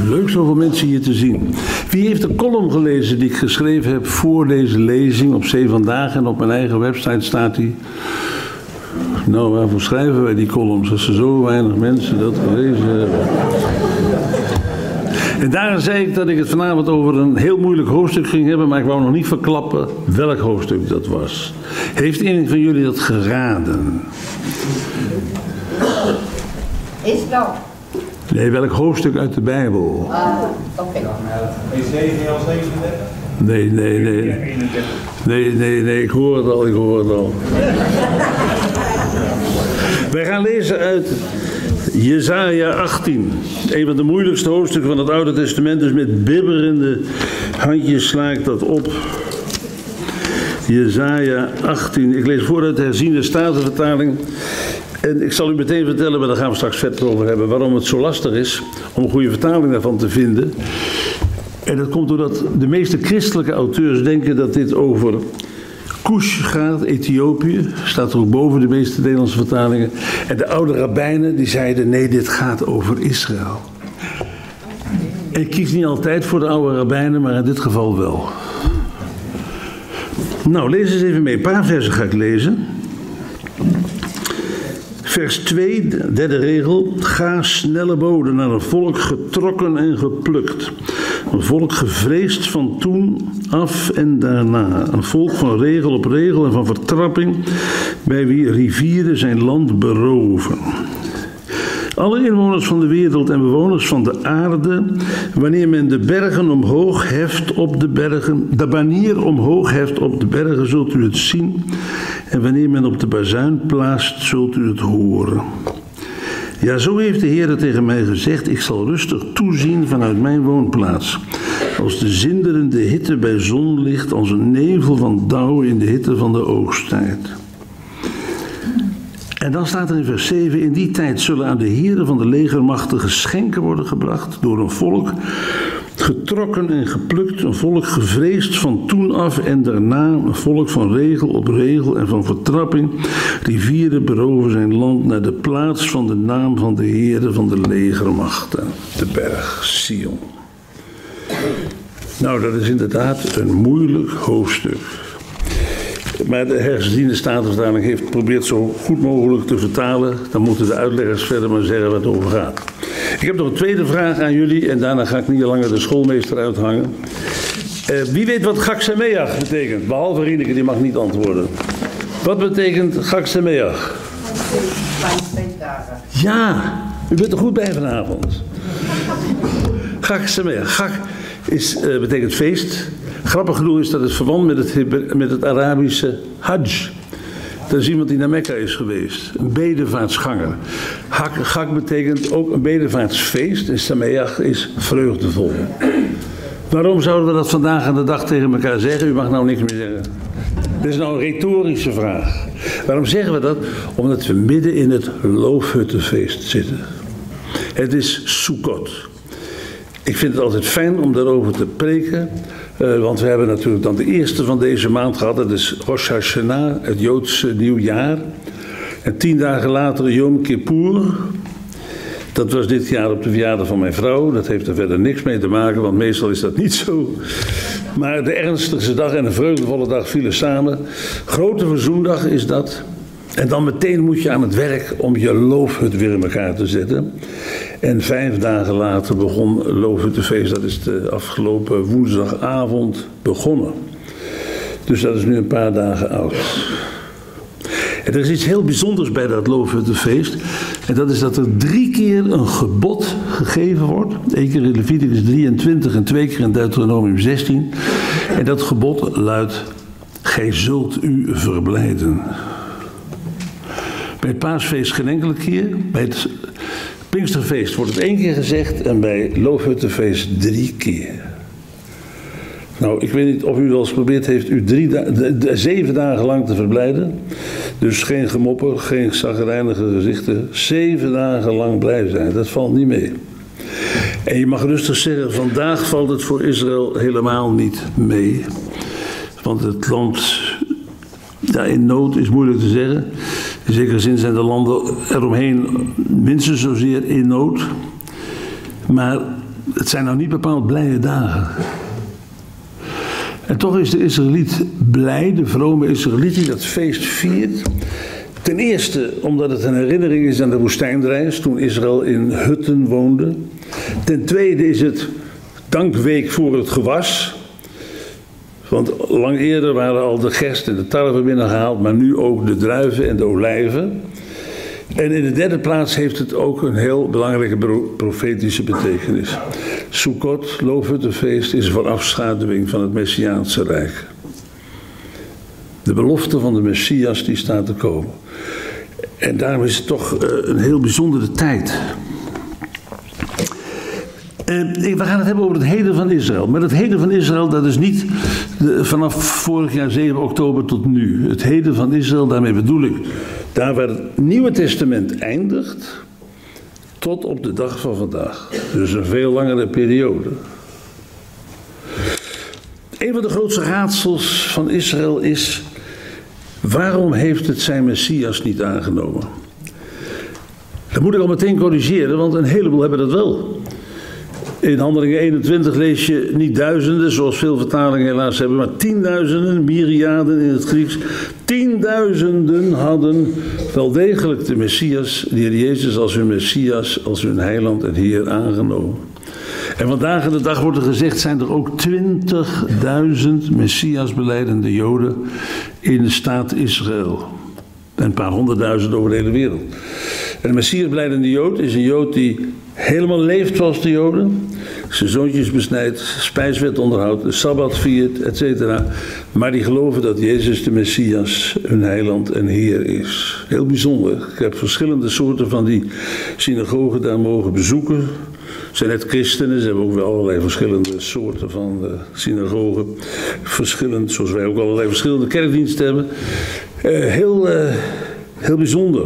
Leuk zoveel mensen hier te zien. Wie heeft de column gelezen die ik geschreven heb voor deze lezing op Zee Vandaag en op mijn eigen website staat die? Nou, waarvoor schrijven wij die columns als er zo weinig mensen dat gelezen hebben? En daarom zei ik dat ik het vanavond over een heel moeilijk hoofdstuk ging hebben, maar ik wou nog niet verklappen welk hoofdstuk dat was. Heeft een van jullie dat geraden? Israël. Nee, welk hoofdstuk uit de Bijbel? Oké. Ezekiel 37? Nee, ik hoor het al. Wij gaan lezen uit Jesaja 18. Een van de moeilijkste hoofdstukken van het Oude Testament, dus met bibberende handjes sla ik dat op. Jesaja 18. Ik lees voor uit de herziende Statenvertaling. En ik zal u meteen vertellen, maar daar gaan we straks verder over hebben, waarom het zo lastig is om een goede vertaling daarvan te vinden. En dat komt doordat de meeste christelijke auteurs denken dat dit over Kush gaat, Ethiopië, staat er ook boven de meeste Nederlandse vertalingen. En de oude rabbijnen die zeiden, nee, dit gaat over Israël. En ik kies niet altijd voor de oude rabbijnen, maar in dit geval wel. Nou, lees eens even mee. Een paar versen ga ik lezen. Vers 2, derde regel. Ga snelle boden naar een volk getrokken en geplukt. Een volk gevreesd van toen af en daarna. Een volk van regel op regel en van vertrapping, bij wie rivieren zijn land beroven. Alle inwoners van de wereld en bewoners van de aarde, wanneer men de bergen omhoog heft op de bergen, de banier omhoog heft op de bergen, zult u het zien. En wanneer men op de bazuin blaast, zult u het horen. Ja, zo heeft de Heer tegen mij gezegd, ik zal rustig toezien vanuit mijn woonplaats. Als de zinderende hitte bij zonlicht, als een nevel van dauw in de hitte van de oogsttijd. En dan staat er in vers 7, in die tijd zullen aan de heren van de legermachten geschenken worden gebracht door een volk getrokken en geplukt, een volk gevreesd van toen af en daarna, een volk van regel op regel en van vertrapping. Rivieren beroven zijn land naar de plaats van de naam van de heren van de legermachten, de berg Sion. Nou, dat is inderdaad een moeilijk hoofdstuk. Maar de herziende Statenvertaling heeft geprobeerd zo goed mogelijk te vertalen. Dan moeten de uitleggers verder maar zeggen waar het over gaat. Ik heb nog een tweede vraag aan jullie en daarna ga ik niet langer de schoolmeester uithangen. Wie weet wat Chag Sameach betekent? Behalve Rieneke, die mag niet antwoorden. Wat betekent Chag Sameach? Ja, u bent er goed bij vanavond. Chag Sameach. Chag betekent feest. Grappig genoeg is dat het verwant met het Arabische Hajj. Dat is iemand die naar Mekka is geweest. Een bedevaartsganger. Chag betekent ook een bedevaartsfeest. En Sameach is vreugdevol. Waarom zouden we dat vandaag aan de dag tegen elkaar zeggen? U mag nou niks meer zeggen. Dit is nou een retorische vraag. Waarom zeggen we dat? Omdat we midden in het loofhuttenfeest zitten. Het is Sukkot. Ik vind het altijd fijn om daarover te preken. Want we hebben natuurlijk dan de eerste van deze maand gehad. Dat is Rosh Hashanah, het Joodse nieuwjaar. En 10 dagen later Yom Kippur. Dat was dit jaar op de verjaardag van mijn vrouw. Dat heeft er verder niks mee te maken, want meestal is dat niet zo. Maar de ernstigste dag en de vreugdevolle dag vielen samen. Grote verzoendag is dat. En dan meteen moet je aan het werk om je loofhut weer in elkaar te zetten. En 5 dagen later begon Loofhuttenfeest. Dat is de afgelopen woensdagavond begonnen. Dus dat is nu een paar dagen oud. En er is iets heel bijzonders bij dat Loofhuttenfeest. En dat is dat er 3 keer een gebod gegeven wordt. 1 keer in Leviticus 23 en 2 keer in Deuteronomium 16. En dat gebod luidt: gij zult u verblijden. Bij het paasfeest geen enkele keer. Bij het Pinksterfeest wordt het 1 keer gezegd en bij Loofhuttenfeest 3 keer. Nou, ik weet niet of u wel eens geprobeerd heeft u 7 dagen lang te verblijden. Dus geen gemopper, geen chagrijnige gezichten. 7 dagen lang blij zijn, dat valt niet mee. En je mag rustig zeggen, vandaag valt het voor Israël helemaal niet mee. Want het land in nood is moeilijk te zeggen. In zekere zin zijn de landen eromheen minstens zozeer in nood. Maar Het zijn nou niet bepaald blije dagen. En toch is de Israëliet blij, de vrome Israëliet die dat feest viert. Ten eerste omdat het een herinnering is aan de woestijnreis, toen Israël in hutten woonde. Ten tweede is het dankweek voor het gewas. Want lang eerder waren al de gerst en de tarwe binnengehaald, maar nu ook de druiven en de olijven. En in de derde plaats heeft het ook een heel belangrijke profetische betekenis. Sukkot, loofhuttenfeest, is een voorafschaduwing van het Messiaanse Rijk. De belofte van de Messias die staat te komen. En daarom is het toch een heel bijzondere tijd. We gaan het hebben over het heden van Israël. Maar het heden van Israël, dat is niet vanaf vorig jaar 7 oktober tot nu. Het heden van Israël, daarmee bedoel ik, daar waar het Nieuwe Testament eindigt, tot op de dag van vandaag. Dus een veel langere periode. Een van de grootste raadsels van Israël is: waarom heeft het zijn Messias niet aangenomen? Dat moet ik al meteen corrigeren, want een heleboel hebben dat wel. In Handelingen 21 lees je niet duizenden, zoals veel vertalingen helaas hebben, maar 10.000, myriaden in het Grieks. 10.000 hadden wel degelijk de Messias, de Heer Jezus als hun Messias, als hun heiland en Heer aangenomen. En vandaag de dag wordt er gezegd, zijn er ook 20.000 Messias-belijdende Joden in de staat Israël. En een paar 100.000 over de hele wereld. En een Messias-belijdende Jood is een Jood die helemaal leeft zoals de Joden. Zijn zoontjes besnijdt, spijswet onderhoudt, de Sabbat viert, etc. Maar die geloven dat Jezus de Messias, hun heiland en Heer is. Heel bijzonder. Ik heb verschillende soorten van die synagogen daar mogen bezoeken. Het zijn net christenen, ze hebben ook wel allerlei verschillende soorten van synagogen. Verschillend, zoals wij ook allerlei verschillende kerkdiensten hebben. Heel bijzonder.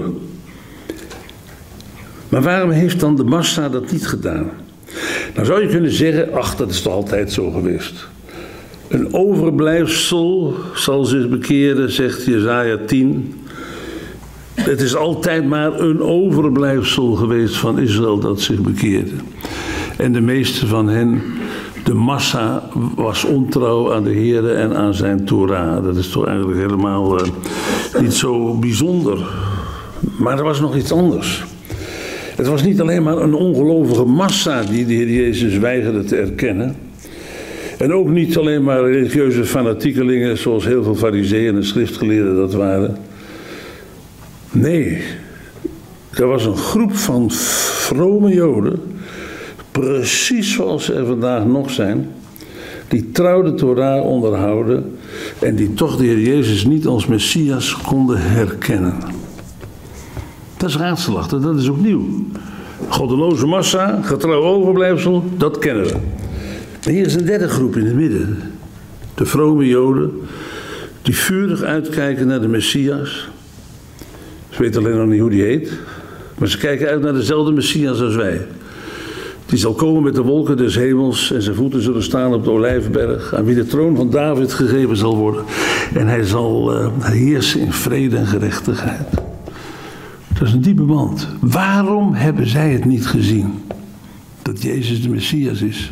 Maar waarom heeft dan de massa dat niet gedaan? Nou zou je kunnen zeggen, ach, dat is toch altijd zo geweest. Een overblijfsel zal zich bekeren, zegt Jesaja 10. Het is altijd maar een overblijfsel geweest van Israël dat zich bekeerde. En de meeste van hen, de massa, was ontrouw aan de Heere en aan zijn Torah. Dat is toch eigenlijk helemaal niet zo bijzonder. Maar er was nog iets anders. Het was niet alleen maar een ongelovige massa die de Heer Jezus weigerde te erkennen. En ook niet alleen maar religieuze fanatiekelingen zoals heel veel farizeeën en schriftgeleerden dat waren. Nee, er was een groep van vrome Joden, precies zoals ze er vandaag nog zijn, die trouw de Torah onderhouden en die toch de Heer Jezus niet als Messias konden herkennen. Dat is raadselachtig, dat is ook nieuw. Goddeloze massa, getrouw overblijfsel, dat kennen we. Maar hier is een derde groep in het midden. De vrome Joden, die vurig uitkijken naar de Messias. Ze weten alleen nog niet hoe die heet. Maar ze kijken uit naar dezelfde Messias als wij. Die zal komen met de wolken des hemels en zijn voeten zullen staan op de Olijfberg, aan wie de troon van David gegeven zal worden. En hij zal heersen in vrede en gerechtigheid. Dat is een diepe band. Waarom hebben zij het niet gezien? Dat Jezus de Messias is.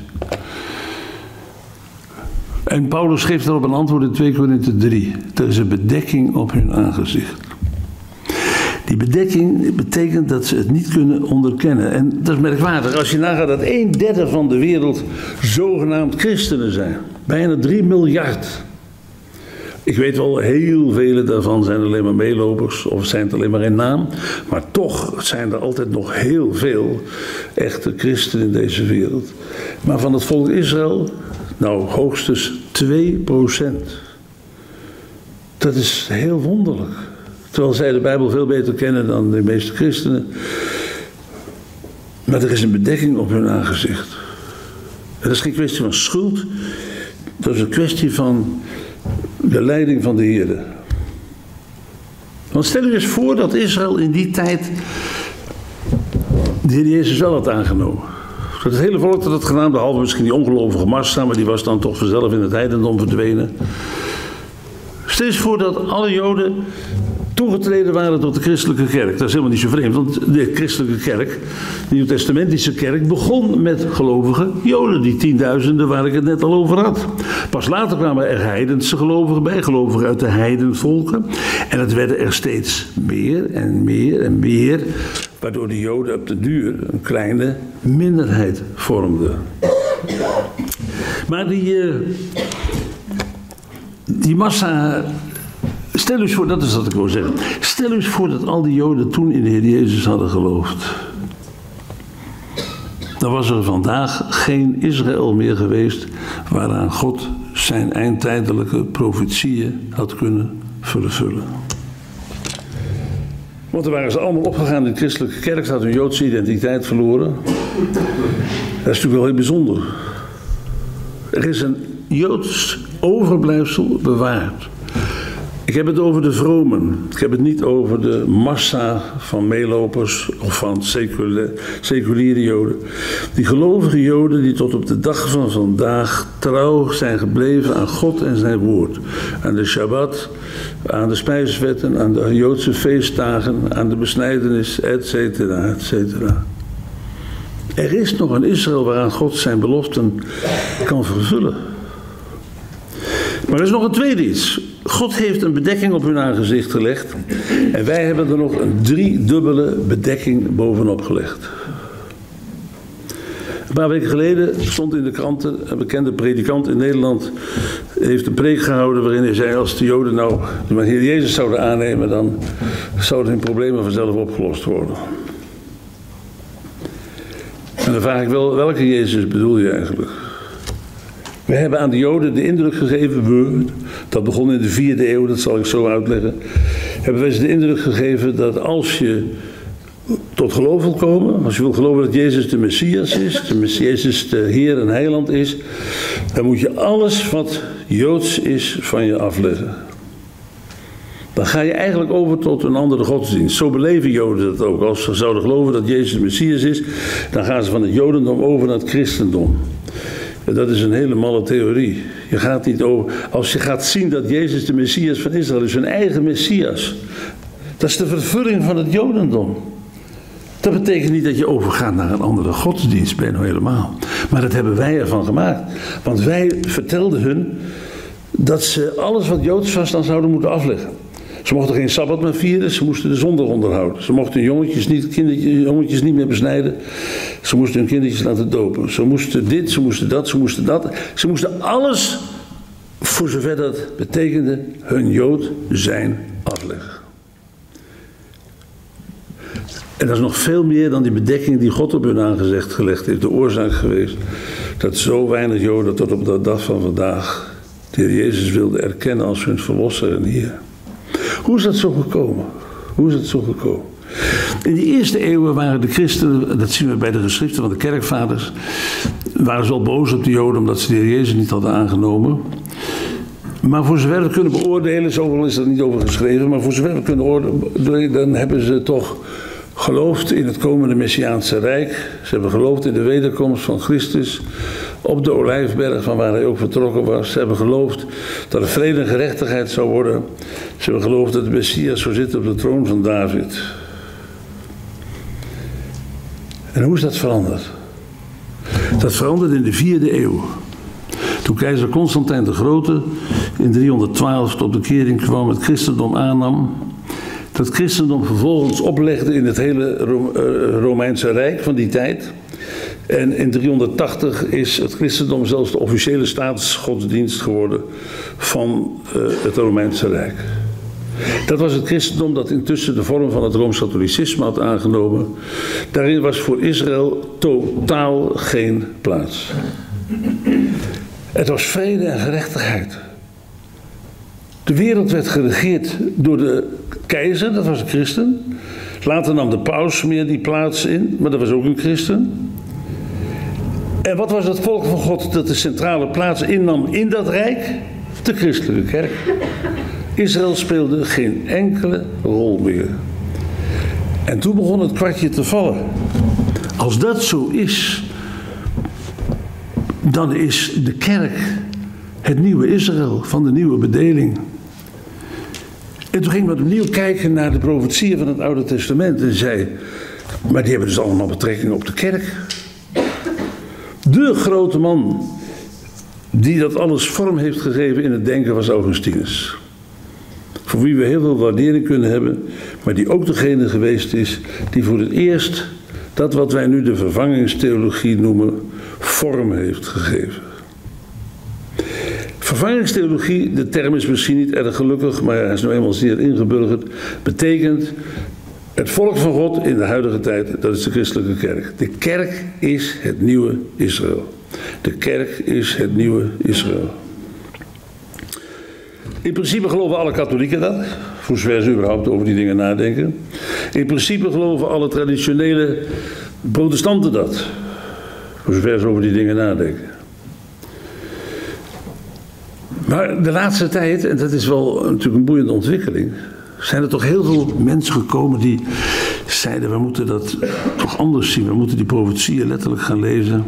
En Paulus geeft daarop een antwoord in 2 Korinthe 3. Er is een bedekking op hun aangezicht. Die bedekking betekent dat ze het niet kunnen onderkennen. En dat is merkwaardig. Als je nagaat dat 1/3 van de wereld zogenaamd christenen zijn. Bijna 3 miljard. Ik weet wel, heel vele daarvan zijn alleen maar meelopers. Of zijn het alleen maar in naam. Maar toch zijn er altijd nog heel veel echte christenen in deze wereld. Maar van het volk Israël, nou hoogstens 2%. Dat is heel wonderlijk. Terwijl zij de Bijbel veel beter kennen dan de meeste christenen. Maar er is een bedekking op hun aangezicht. En dat is geen kwestie van schuld. Dat is een kwestie van de leiding van de Heer. Want stel je eens voor dat Israël in die tijd de Heer Jezus wel had aangenomen. Dat het hele volk had het gedaan, behalve misschien die ongelovige massa, maar die was dan toch vanzelf in het heidendom verdwenen. Stel je eens voor dat alle Joden toegetreden waren tot de christelijke kerk. Dat is helemaal niet zo vreemd, want de christelijke kerk, de Nieuwtestamentische kerk, begon met gelovige Joden, die tienduizenden waar ik het net al over had. Pas later kwamen er heidense gelovigen bij, gelovigen uit de heidenvolken. En het werden er steeds meer en meer en meer, waardoor de Joden op de duur een kleine minderheid vormden. Maar die massa... Stel u eens voor, dat is wat ik wil zeggen. Stel u eens voor dat al die Joden toen in de Heer Jezus hadden geloofd. Dan was er vandaag geen Israël meer geweest waaraan God zijn eindtijdelijke profetieën had kunnen vervullen. Want dan waren ze allemaal opgegaan in de christelijke kerk, ze hadden hun Joodse identiteit verloren. Dat is natuurlijk wel heel bijzonder. Er is een Joods overblijfsel bewaard. Ik heb het over de vromen. Ik heb het niet over de massa van meelopers of van seculiere Joden. Die gelovige Joden die tot op de dag van vandaag trouw zijn gebleven aan God en zijn woord. Aan de Shabbat, aan de spijswetten, aan de Joodse feestdagen, aan de besnijdenis, et cetera, et cetera. Er is nog een Israël waaraan God zijn beloften kan vervullen. Maar er is nog een tweede iets. God heeft een bedekking op hun aangezicht gelegd. En wij hebben er nog een driedubbele bedekking bovenop gelegd. Een paar weken geleden stond in de kranten, een bekende predikant in Nederland heeft een preek gehouden waarin hij zei, als de Joden nou de Heer Jezus zouden aannemen, dan zouden hun problemen vanzelf opgelost worden. En dan vraag ik wel, welke Jezus bedoel je eigenlijk? We hebben aan de Joden de indruk gegeven, dat begon in de 4e eeuw, dat zal ik zo uitleggen, hebben wij ze de indruk gegeven dat als je tot geloof wil komen, als je wil geloven dat Jezus de Messias is, Jezus de Heer en Heiland is, dan moet je alles wat Joods is van je afleggen. Dan ga je eigenlijk over tot een andere godsdienst. Zo beleven Joden dat ook. Als ze zouden geloven dat Jezus de Messias is, dan gaan ze van het Jodendom over naar het christendom. Dat is een hele malle theorie. Je gaat niet over. Als je gaat zien dat Jezus de Messias van Israël is, zijn eigen Messias. Dat is de vervulling van het Jodendom. Dat betekent niet dat je overgaat naar een andere godsdienst, bijna helemaal. Maar dat hebben wij ervan gemaakt. Want wij vertelden hun dat ze alles wat Joods was dan zouden moeten afleggen. Ze mochten geen Sabbat meer vieren, ze moesten de zondag onderhouden. Ze mochten hun jongetjes niet meer besnijden. Ze moesten hun kindertjes laten dopen. Ze moesten dit, ze moesten dat, ze moesten dat. Ze moesten alles, voor zover dat betekende, hun Jood zijn afleggen. En dat is nog veel meer dan die bedekking die God op hun aangezicht gelegd heeft. De oorzaak geweest dat zo weinig Joden tot op de dag van vandaag de Heer Jezus wilden erkennen als hun verlosser en Heer. Hoe is dat zo gekomen? In die eerste eeuwen waren de christenen, dat zien we bij de geschriften van de kerkvaders, waren ze wel boos op de Joden omdat ze de Heer Jezus niet hadden aangenomen. Maar voor zover we kunnen beoordelen, zoveel is er niet over geschreven, maar voor zover we kunnen oordelen, dan hebben ze toch geloofd in het komende Messiaanse Rijk. Ze hebben geloofd in de wederkomst van Christus op de Olijfberg, van waar hij ook vertrokken was. Ze hebben geloofd dat er vrede en gerechtigheid zou worden. Ze hebben geloofd dat de Messias zou zitten op de troon van David. En hoe is dat veranderd? Dat veranderde in de 4e eeuw. Toen keizer Constantijn de Grote in 312 tot bekering kwam, het christendom aannam. Dat christendom vervolgens oplegde in het hele Romeinse Rijk van die tijd. En in 380 is het christendom zelfs de officiële staatsgodsdienst geworden van het Romeinse Rijk. Dat was het christendom dat intussen de vorm van het Rooms-katholicisme had aangenomen. Daarin was voor Israël totaal geen plaats. Het was vrede en gerechtigheid. De wereld werd geregeerd door de keizer, dat was een christen. Later nam de paus meer die plaats in, maar dat was ook een christen. En wat was het volk van God dat de centrale plaats innam in dat rijk? De christelijke kerk. Israël speelde geen enkele rol meer. En toen begon het kwartje te vallen. Als dat zo is, dan is de kerk het nieuwe Israël van de nieuwe bedeling. En toen ging ik opnieuw kijken naar de profetieën van het Oude Testament en zei, maar die hebben dus allemaal betrekking op de kerk. De grote man die dat alles vorm heeft gegeven in het denken was Augustinus. Voor wie we heel veel waardering kunnen hebben, maar die ook degene geweest is die voor het eerst dat wat wij nu de vervangingstheologie noemen, vorm heeft gegeven. Vervangingstheologie, de term is misschien niet erg gelukkig, maar hij is nou eenmaal zeer ingeburgerd, betekent het volk van God in de huidige tijd, dat is de christelijke kerk. De kerk is het nieuwe Israël. De kerk is het nieuwe Israël. In principe geloven alle katholieken dat, voor zover ze überhaupt over die dingen nadenken. In principe geloven alle traditionele protestanten dat, voor zover ze over die dingen nadenken. Maar de laatste tijd, en dat is wel natuurlijk een boeiende ontwikkeling, zijn er toch heel veel mensen gekomen die zeiden, we moeten dat toch anders zien, we moeten die profetieën letterlijk gaan lezen.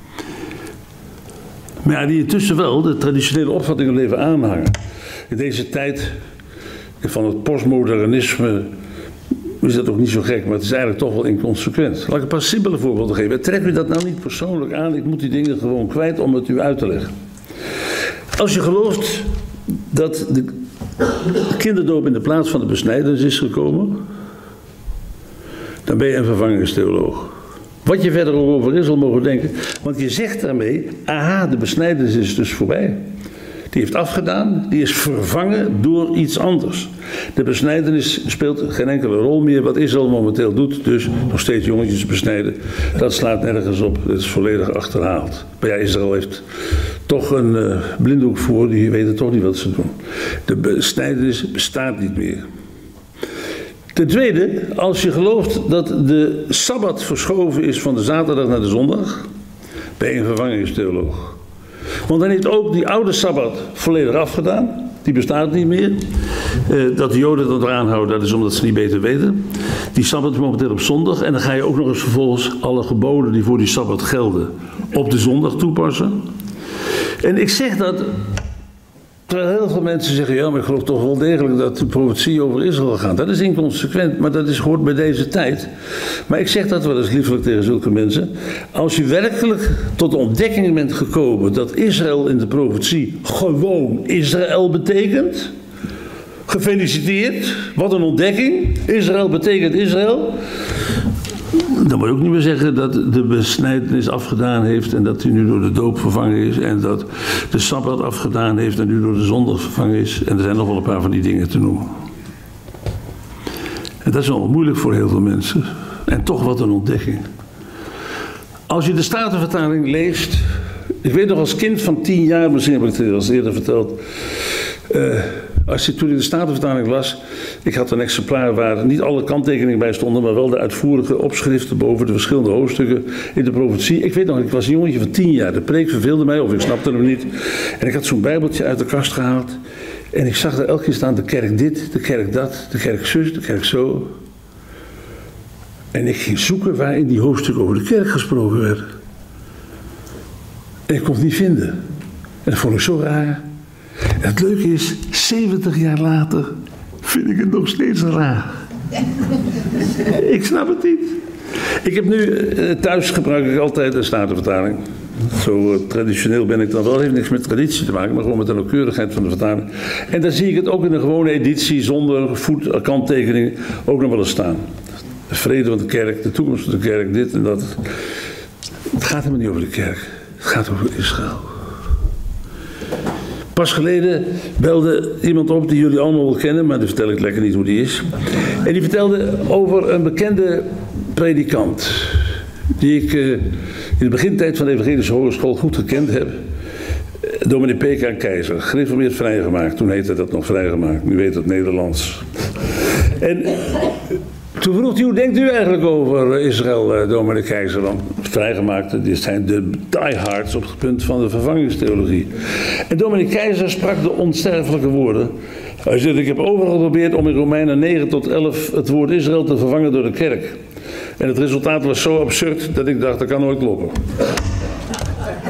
Maar ja, die intussen wel de traditionele opvattingen leven aanhangen. In deze tijd van het postmodernisme is dat ook niet zo gek, maar het is eigenlijk toch wel inconsequent. Laat ik een paar simpele voorbeelden geven. Trek u dat nou niet persoonlijk aan, ik moet die dingen gewoon kwijt om het u uit te leggen. Als je gelooft dat de kinderdoop in de plaats van de besnijdenis is gekomen, dan ben je een vervangingstheoloog. Wat je verder over Israël mogen denken, want je zegt daarmee, aha, de besnijdenis is dus voorbij. Die heeft afgedaan, die is vervangen door iets anders. De besnijdenis speelt geen enkele rol meer. Wat Israël momenteel doet, dus nog steeds jongetjes besnijden, dat slaat nergens op. Dat is volledig achterhaald. Maar ja, Israël heeft toch een blinddoek voor, die weten toch niet wat ze doen. De besnijdenis bestaat niet meer. Ten tweede, als je gelooft dat de Sabbat verschoven is van de zaterdag naar de zondag, ben je een vervangingstheoloog. Want dan heeft ook die oude Sabbat volledig afgedaan. Die bestaat niet meer. Dat de Joden dat eraan houden, dat is omdat ze niet beter weten. Die Sabbat is momenteel op zondag. En dan ga je ook nog eens vervolgens alle geboden die voor die Sabbat gelden op de zondag toepassen. En ik zeg dat terwijl heel veel mensen zeggen, ja, maar ik geloof toch wel degelijk dat de profetie over Israël gaat. Dat is inconsequent, maar dat hoort bij deze tijd. Maar ik zeg dat wel eens liefelijk tegen zulke mensen. Als je werkelijk tot de ontdekking bent gekomen dat Israël in de profetie gewoon Israël betekent, gefeliciteerd, wat een ontdekking. Israël betekent Israël. Dan moet je ook niet meer zeggen dat de besnijdenis afgedaan heeft en dat hij nu door de doop vervangen is en dat de Sabbat afgedaan heeft en nu door de zondag vervangen is. En er zijn nog wel een paar van die dingen te noemen. En dat is wel moeilijk voor heel veel mensen. En toch wat een ontdekking. Als je de Statenvertaling leest, ik weet nog als kind van 10 jaar, misschien heb ik het al eens eerder verteld, toen ik de Statenvertaling las, ik had een exemplaar waar niet alle kanttekeningen bij stonden, maar wel de uitvoerige opschriften boven de verschillende hoofdstukken in de profetie. Ik weet nog, ik was een jongetje van 10 jaar, de preek verveelde mij, of ik snapte hem niet. En ik had zo'n bijbeltje uit de kast gehaald en ik zag er elke keer staan, de kerk dit, de kerk dat, de kerk zus, de kerk zo. En ik ging zoeken waar in die hoofdstukken over de kerk gesproken werd. En ik kon het niet vinden. En dat vond ik zo raar. En het leuke is, 70 jaar later vind ik het nog steeds raar. Ik snap het niet. Ik heb nu, thuis gebruik ik altijd een Statenvertaling. Zo traditioneel ben ik dan wel, heeft niks met traditie te maken, maar gewoon met de nauwkeurigheid van de vertaling. En dan zie ik het ook in een gewone editie, zonder kanttekening, ook nog wel eens staan. De vrede van de kerk, de toekomst van de kerk, dit en dat. Het gaat helemaal niet over de kerk. Het gaat over Israël. Pas geleden belde iemand op die jullie allemaal wel kennen, maar dan vertel ik lekker niet hoe die is. En die vertelde over een bekende predikant, die ik in de begintijd van de Evangelische Hogeschool goed gekend heb. Dominee P.K. Keizer, gereformeerd vrijgemaakt. Toen heette dat nog vrijgemaakt, nu heet het Nederlands. En toen vroeg hij, hoe denkt u eigenlijk over Israël, dominee Keizer dan? Vrijgemaakte, dit zijn de diehards op het punt van de vervangingstheologie. En dominee Keizer sprak de onsterfelijke woorden. Hij zei, ik heb overal geprobeerd om in Romeinen 9 tot 11 het woord Israël te vervangen door de kerk. En het resultaat was zo absurd dat ik dacht, dat kan nooit kloppen.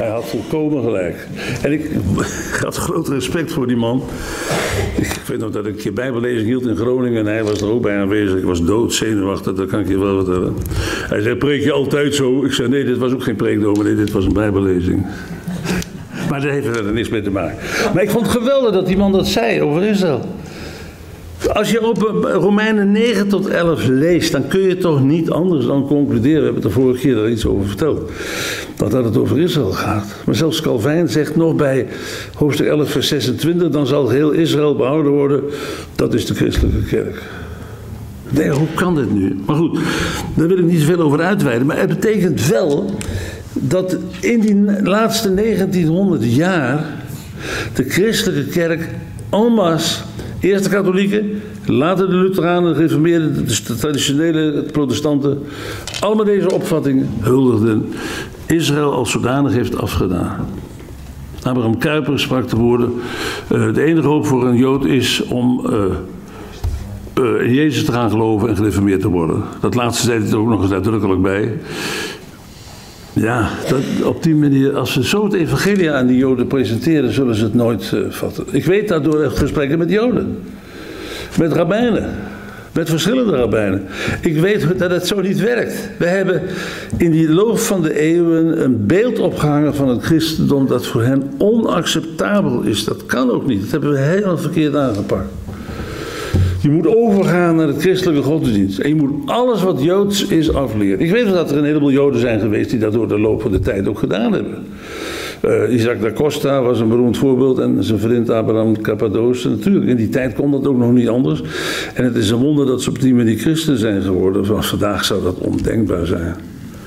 Hij had volkomen gelijk. En ik had groot respect voor die man. Ik weet nog dat ik een keer bijbellezing hield in Groningen en hij was er ook bij aanwezig. Ik was doodzenuwachtig, dat kan ik je wel vertellen. Hij zei, preek je altijd zo? Ik zei, nee, dit was ook geen preekdominee, dit was een bijbellezing. Maar daar heeft er niks mee te maken. Maar ik vond het geweldig dat die man dat zei over Israël. Als je op Romeinen 9 tot 11 leest, dan kun je toch niet anders dan concluderen. We hebben het de vorige keer daar iets over verteld. Dat het over Israël gaat. Maar zelfs Calvijn zegt nog bij hoofdstuk 11 vers 26, dan zal heel Israël behouden worden. Dat is de christelijke kerk. Nee, hoe kan dit nu? Maar goed, daar wil ik niet zoveel over uitweiden. Maar het betekent wel dat in die laatste 1900 jaar de christelijke kerk en masse, eerst de katholieken, later de Lutheranen, de gereformeerden, de traditionele protestanten, allemaal deze opvattingen huldigden. Israël als zodanig heeft afgedaan. Abraham Kuyper sprak de woorden, de enige hoop voor een Jood is om in Jezus te gaan geloven en gereformeerd te worden. Dat laatste zei hij er ook nog eens uitdrukkelijk bij. Ja, op die manier, als we zo het evangelie aan die Joden presenteren, zullen ze het nooit vatten. Ik weet dat door gesprekken met Joden, met rabbijnen, met verschillende rabbijnen. Ik weet dat het zo niet werkt. We hebben in die loop van de eeuwen een beeld opgehangen van het christendom dat voor hen onacceptabel is. Dat kan ook niet. Dat hebben we helemaal verkeerd aangepakt. Je moet overgaan naar de christelijke godsdienst. En je moet alles wat Joods is afleren. Ik weet dat er een heleboel Joden zijn geweest die dat door de loop van de tijd ook gedaan hebben. Isaac da Costa was een beroemd voorbeeld en zijn vriend Abraham Cappadoce. Natuurlijk, in die tijd kon dat ook nog niet anders. En het is een wonder dat ze op die manier christen zijn geworden. Want vandaag zou dat ondenkbaar zijn.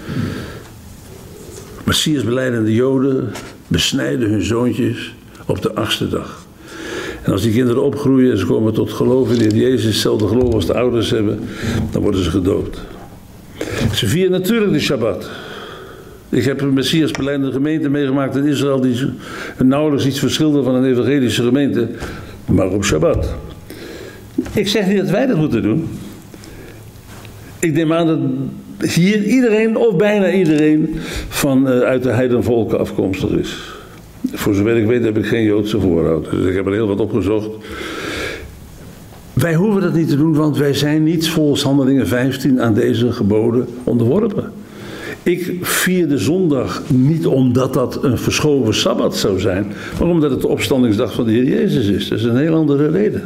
Messias belijdende Joden besnijden hun zoontjes op de 8e dag. En als die kinderen opgroeien en ze komen tot geloof in Jezus, hetzelfde geloof als de ouders hebben, dan worden ze gedoopt. Ze vieren natuurlijk de Shabbat. Ik heb een Messias belijdende gemeente meegemaakt in Israël die nauwelijks iets verschilde van een evangelische gemeente, maar op Shabbat. Ik zeg niet dat wij dat moeten doen. Ik neem aan dat hier iedereen, of bijna iedereen, uit de heidenvolken afkomstig is. Voor zover ik weet heb ik geen Joodse voorouders. Dus ik heb er heel wat opgezocht. Wij hoeven dat niet te doen, want wij zijn niet volgens Handelingen 15 aan deze geboden onderworpen. Ik vier de zondag niet omdat dat een verschoven sabbat zou zijn, maar omdat het de opstandingsdag van de Heer Jezus is. Dat is een heel andere reden.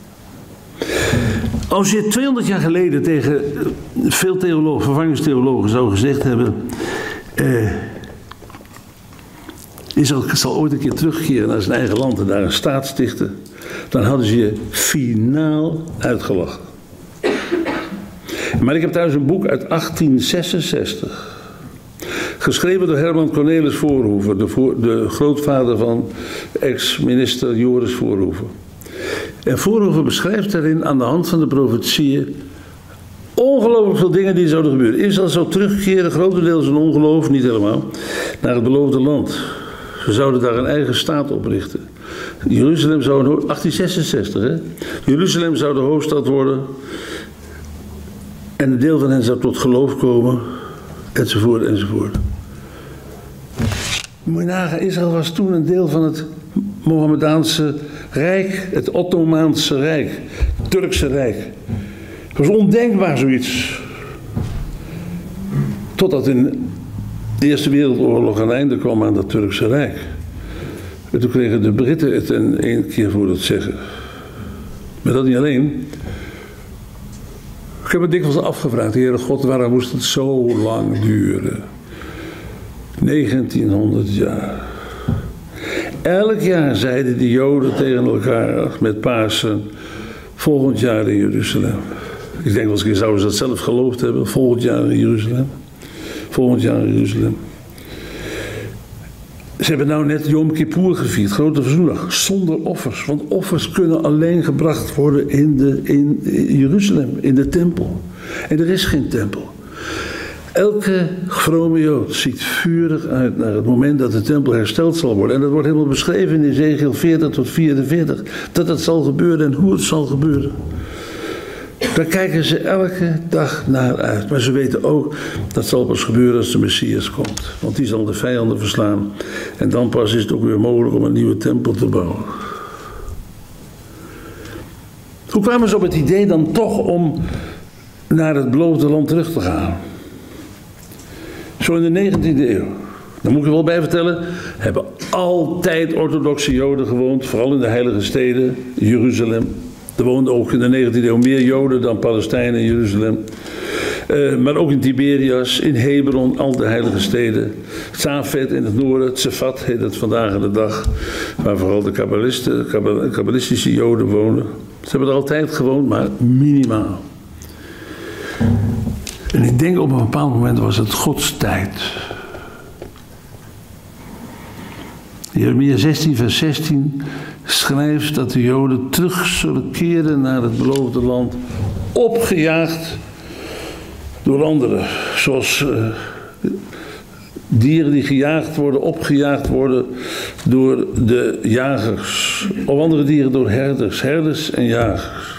Als je 200 jaar geleden tegen veel theologen, vervangingstheologen zou gezegd hebben, Israël zal ooit een keer terugkeren naar zijn eigen land en daar een staat stichten, dan hadden ze je finaal uitgelachen. Maar ik heb thuis een boek uit 1866. Geschreven door Herman Cornelis Voorhoeven, de grootvader van ex-minister Joris Voorhoeven. En Voorhoeven beschrijft daarin aan de hand van de profetieën ongelooflijk veel dingen die zouden gebeuren. Israël zou terugkeren, grotendeels in ongeloof, niet helemaal, naar het beloofde land. Ze zouden daar een eigen staat oprichten. Jeruzalem zou, 1866 hè, Jeruzalem zou de hoofdstad worden. En een deel van hen zou tot geloof komen, enzovoort, enzovoort. Moet je nagaan, Israël was toen een deel van het Mohammedaanse Rijk, het Ottomaanse Rijk, het Turkse Rijk. Het was ondenkbaar zoiets. Totdat in de Eerste Wereldoorlog een einde kwam aan dat Turkse Rijk. En toen kregen de Britten het in één keer voor het zeggen. Maar dat niet alleen. Ik heb me dikwijls afgevraagd, Heere God, waarom moest het zo lang duren? 1900 jaar. Elk jaar zeiden die Joden tegen elkaar met Pasen, volgend jaar in Jeruzalem. Ik denk wel eens, zouden ze dat zelf geloofd hebben, volgend jaar in Jeruzalem. Volgend jaar in Jeruzalem. Ze hebben nou net Yom Kippur gevierd, grote verzoendag, zonder offers. Want offers kunnen alleen gebracht worden in Jeruzalem, in de tempel. En er is geen tempel. Elke vrome Jood ziet vurig uit naar het moment dat de tempel hersteld zal worden. En dat wordt helemaal beschreven in Ezekiel 40 tot 44. Dat het zal gebeuren en hoe het zal gebeuren. Daar kijken ze elke dag naar uit. Maar ze weten ook dat zal pas gebeuren als de Messias komt. Want die zal de vijanden verslaan. En dan pas is het ook weer mogelijk om een nieuwe tempel te bouwen. Hoe kwamen ze op het idee dan toch om naar het beloofde land terug te gaan? Zo in de 19e eeuw. Dan moet ik er wel bij vertellen, hebben altijd orthodoxe Joden gewoond, vooral in de heilige steden, Jeruzalem. Er woonden ook in de 19e eeuw meer Joden dan Palestijnen in Jeruzalem. Maar ook in Tiberias, in Hebron, al de heilige steden. Tzafet in het noorden, Tzefat heet het vandaag de dag, waar vooral de kabbalistische Joden wonen. Ze hebben er altijd gewoond, maar minimaal. En ik denk op een bepaald moment was het Gods tijd. Jeremia 16 vers 16 schrijft dat de Joden terug zullen keren naar het beloofde land, opgejaagd door anderen. Zoals dieren die gejaagd worden, opgejaagd worden door de jagers. Of andere dieren door herders en jagers.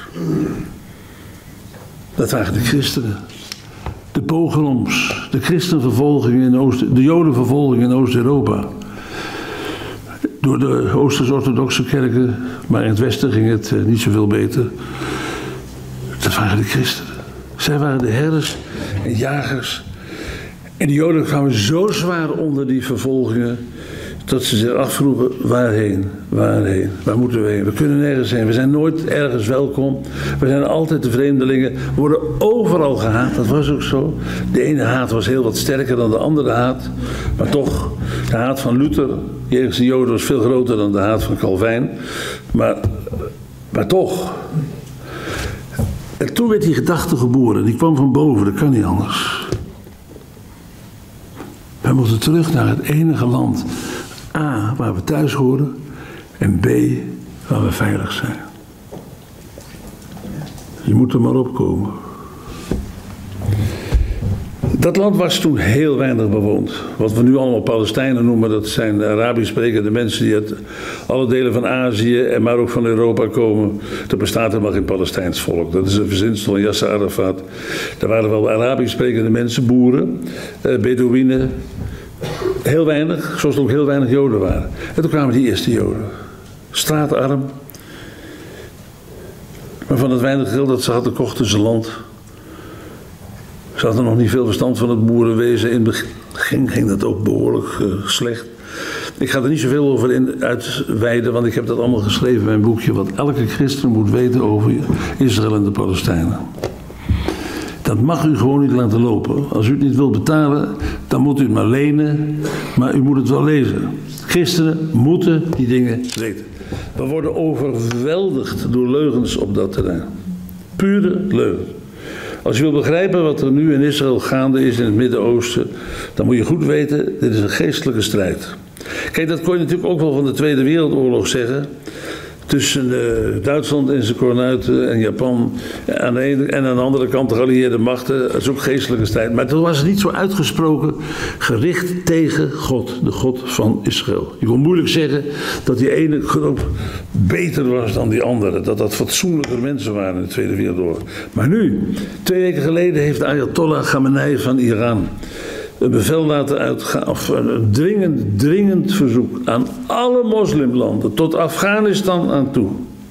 Dat waren de christenen. De pogroms, de christenvervolging in Oost, de jodenvervolging in Oost-Europa. Door de Oosters-orthodoxe kerken, maar in het westen ging het niet zoveel beter. Dat waren de christenen. Zij waren de herders en jagers. En de Joden kwamen zo zwaar onder die vervolgingen, dat ze zich afvroegen, waarheen? Waarheen? Waar moeten we heen? We kunnen nergens heen. We zijn nooit ergens welkom. We zijn altijd de vreemdelingen. We worden overal gehaat. Dat was ook zo. De ene haat was heel wat sterker dan de andere haat. Maar toch, de haat van Luther jegens de Joden was veel groter dan de haat van Calvijn. Maar toch. En toen werd die gedachte geboren. Die kwam van boven. Dat kan niet anders. We moeten terug naar het enige land. A, waar we thuis horen. En B, waar we veilig zijn. Je moet er maar opkomen. Dat land was toen heel weinig bewoond. Wat we nu allemaal Palestijnen noemen, dat zijn de Arabisch sprekende mensen die uit alle delen van Azië, maar ook van Europa komen. Er bestaat helemaal geen Palestijns volk. Dat is een verzinsel van Yasser Arafat. Er waren wel Arabisch sprekende mensen, boeren, Bedouinen. Heel weinig, zoals er ook heel weinig Joden waren. En toen kwamen die eerste Joden. Straatarm. Maar van het weinig geld dat ze hadden, kochten ze land. Ze hadden nog niet veel verstand van het boerenwezen. In het begin ging dat ook behoorlijk slecht. Ik ga er niet zoveel over uitweiden, want ik heb dat allemaal geschreven in mijn boekje. Wat elke christen moet weten over Israël en de Palestijnen. Dat mag u gewoon niet laten lopen. Als u het niet wilt betalen, dan moet u het maar lenen. Maar u moet het wel lezen. Christenen moeten die dingen weten. We worden overweldigd door leugens op dat terrein. Pure leugen. Als je wil begrijpen wat er nu in Israël gaande is in het Midden-Oosten, dan moet je goed weten, dit is een geestelijke strijd. Kijk, dat kon je natuurlijk ook wel van de Tweede Wereldoorlog zeggen. Tussen Duitsland en zijn kornuiten en Japan aan de ene en aan de andere kant de geallieerde machten. Dat is ook geestelijke strijd. Maar toen was het niet zo uitgesproken gericht tegen God, de God van Israël. Je kon moeilijk zeggen dat die ene groep beter was dan die andere. Dat dat fatsoenlijker mensen waren in de Tweede Wereldoorlog. Maar nu, 2 weken geleden heeft de Ayatollah Khamenei van Iran een bevel laten uitgaan, of een dringend verzoek aan alle moslimlanden, tot Afghanistan aan toe,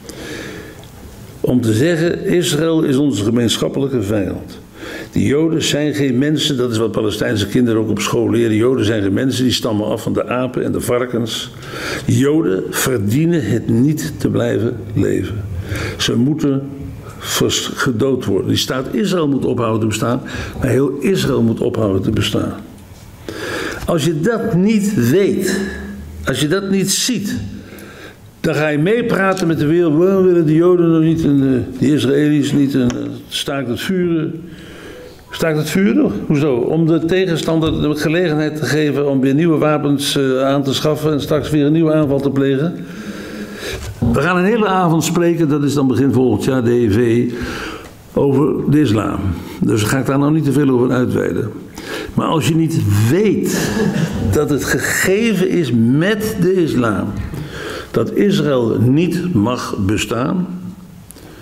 om te zeggen, Israël is onze gemeenschappelijke vijand. Die Joden zijn geen mensen, dat is wat Palestijnse kinderen ook op school leren. Joden zijn geen mensen, die stammen af van de apen en de varkens. Joden verdienen het niet te blijven leven. Ze moeten gedood worden. Die staat Israël moet ophouden te bestaan, maar heel Israël moet ophouden te bestaan. Als je dat niet weet, als je dat niet ziet, dan ga je meepraten met de wereld. Waarom willen de Joden nog niet en de Israëli's niet en staakt het vuren? Staakt het vuren? Hoezo? Om de tegenstander de gelegenheid te geven om weer nieuwe wapens aan te schaffen en straks weer een nieuwe aanval te plegen. We gaan een hele avond spreken, dat is dan begin volgend jaar, de EV, over de islam. Dus ga ik daar nou niet te veel over uitweiden. Maar als je niet weet dat het gegeven is met de islam, dat Israël niet mag bestaan,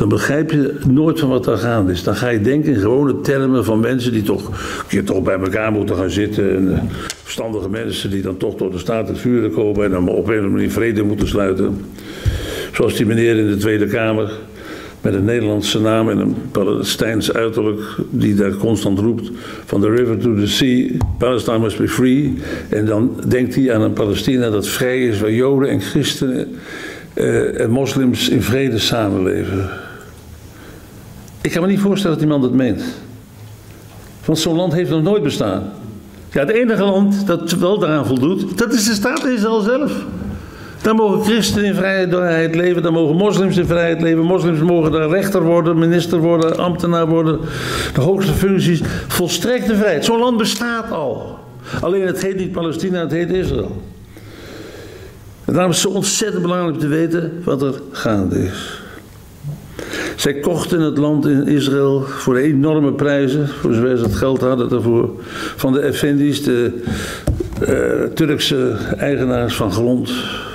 dan begrijp je nooit van wat daar gaande is. Dan ga je denken in gewone termen van mensen die toch een keer toch bij elkaar moeten gaan zitten. En verstandige mensen die dan toch door de staat het vuur komen en dan op een of andere manier vrede moeten sluiten. Zoals die meneer in de Tweede Kamer met een Nederlandse naam en een Palestijns uiterlijk die daar constant roept van the river to the sea, Palestine must be free. En dan denkt hij aan een Palestina dat vrij is, waar Joden en christenen en moslims in vrede samenleven. Ik kan me niet voorstellen dat die man dat meent. Want zo'n land heeft nog nooit bestaan. Ja, het enige land dat wel daaraan voldoet, dat is de staat Israël zelf. Daar mogen christenen in vrijheid leven, daar mogen moslims in vrijheid leven. Moslims mogen daar rechter worden, minister worden, ambtenaar worden. De hoogste functies, volstrekte vrijheid. Zo'n land bestaat al. Alleen het heet niet Palestina, het heet Israël. En daarom is het zo ontzettend belangrijk te weten wat er gaande is. Zij kochten het land in Israël voor enorme prijzen, voor zover ze het geld hadden daarvoor, van de effendis, de Turkse eigenaars van grond.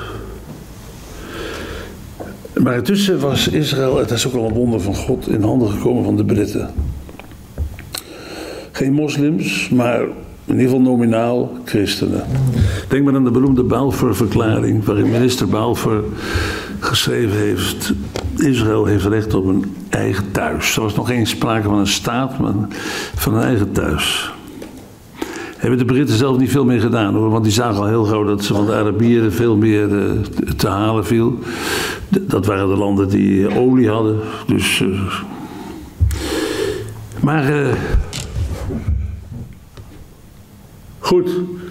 Maar intussen was Israël, het is ook wel een wonder van God, in handen gekomen van de Britten. Geen moslims, maar in ieder geval nominaal christenen. Denk maar aan de beroemde Balfour-verklaring, waarin minister Balfour geschreven heeft: Israël heeft recht op een eigen thuis. Er was nog geen sprake van een staat, maar van een eigen thuis. Hebben de Britten zelf niet veel meer gedaan, hoor, want die zagen al heel gauw dat ze van de Arabieren veel meer te halen viel. Dat waren de landen die olie hadden. Dus, maar goed,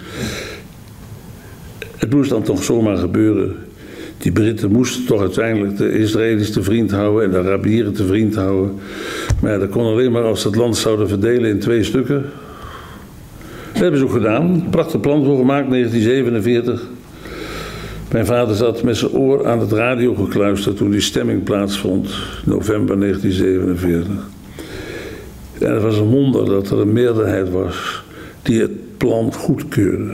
het moest dan toch zomaar gebeuren. Die Britten moesten toch uiteindelijk de Israëli's te vriend houden en de Arabieren te vriend houden. Maar ja, dat kon alleen maar als ze het land zouden verdelen in 2 stukken. Dat hebben ze ook gedaan. Een prachtig plan voor gemaakt, 1947. Mijn vader zat met zijn oor aan het radio gekluisterd toen die stemming plaatsvond, november 1947. En het was een wonder dat er een meerderheid was die het plan goedkeurde.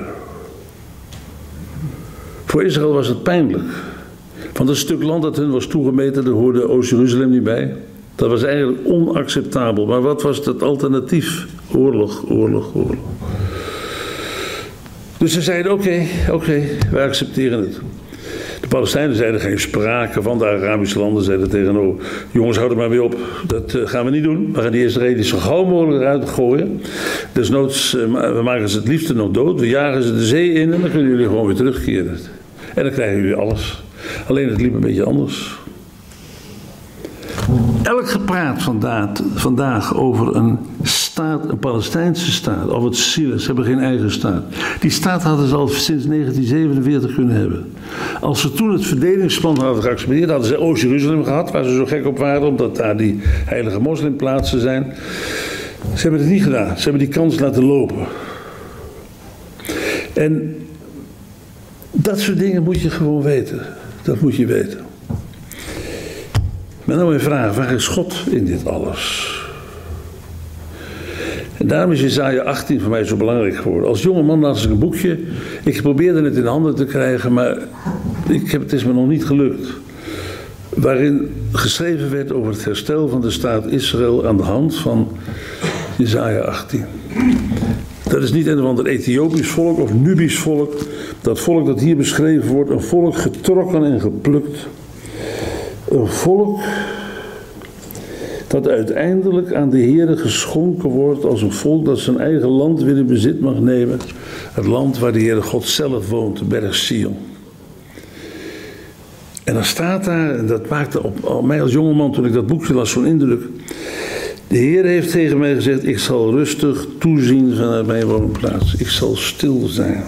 Voor Israël was het pijnlijk. Want het stuk land dat hun was toegemeten, daar hoorde Oost-Jeruzalem niet bij. Dat was eigenlijk onacceptabel. Maar wat was het alternatief? Oorlog, oorlog, oorlog. Dus ze zeiden oké, wij accepteren het. De Palestijnen zeiden geen sprake van. De Arabische landen zeiden tegenover: jongens, houden maar weer op. Dat gaan we niet doen. We gaan die Israëli's zo gauw mogelijk eruit gooien. Desnoods, we maken ze het liefste nog dood. We jagen ze de zee in en dan kunnen jullie gewoon weer terugkeren. En dan krijgen jullie alles. Alleen het liep een beetje anders. Elk gepraat vandaag over een staat, een Palestijnse staat, of het Syrië, ze hebben geen eigen staat. Die staat hadden ze al sinds 1947 kunnen hebben. Als ze toen het verdelingsplan hadden geaccepteerd, hadden ze Oost-Jeruzalem gehad, waar ze zo gek op waren, omdat daar die heilige moslimplaatsen zijn. Ze hebben het niet gedaan. Ze hebben die kans laten lopen. En dat soort dingen moet je gewoon weten. Dat moet je weten. Maar nou mijn vraag, waar is God in dit alles? En daarom is Jesaja 18 voor mij zo belangrijk geworden. Als jonge man las ik een boekje. Ik probeerde het in handen te krijgen, maar het is me nog niet gelukt. Waarin geschreven werd over het herstel van de staat Israël aan de hand van Jesaja 18. Dat is niet een of ander Ethiopisch volk of Nubisch volk. Dat volk dat hier beschreven wordt, een volk getrokken en geplukt. Een volk dat uiteindelijk aan de Heere geschonken wordt als een volk dat zijn eigen land weer in bezit mag nemen. Het land waar de Heere God zelf woont, de berg Sion. En dan staat daar, en dat maakte op mij als jongeman toen ik dat boekje las zo'n indruk. De Heer heeft tegen mij gezegd: ik zal rustig toezien vanuit mijn woonplaats. Ik zal stil zijn.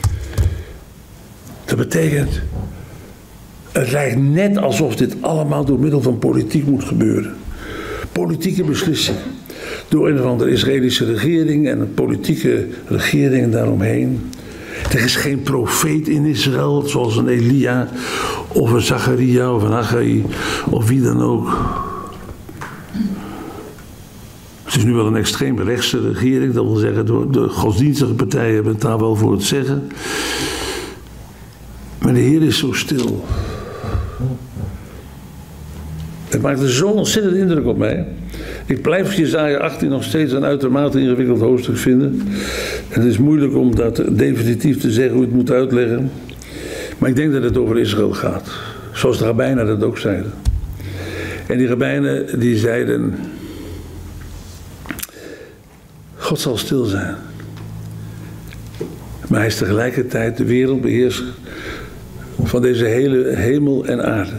Dat betekent, het lijkt net alsof dit allemaal door middel van politiek moet gebeuren. Politieke beslissing. Door een of andere Israëlische regering en een politieke regering daaromheen. Er is geen profeet in Israël, zoals een Elia of een Zacharia of een Haggai of wie dan ook. Het is nu wel een extreem rechtse regering, dat wil zeggen, de godsdienstige partijen hebben het daar wel voor het zeggen. Maar de Heer is zo stil. Het maakte zo'n ontzettend indruk op mij. Ik blijf Jesaja 18 nog steeds een uitermate ingewikkeld hoofdstuk vinden. Het is moeilijk om dat definitief te zeggen hoe je het moet uitleggen. Maar ik denk dat het over Israël gaat. Zoals de rabbijnen dat ook zeiden. En die rabbijnen die zeiden... God zal stil zijn. Maar hij is tegelijkertijd de wereldbeheerser van deze hele hemel en aarde.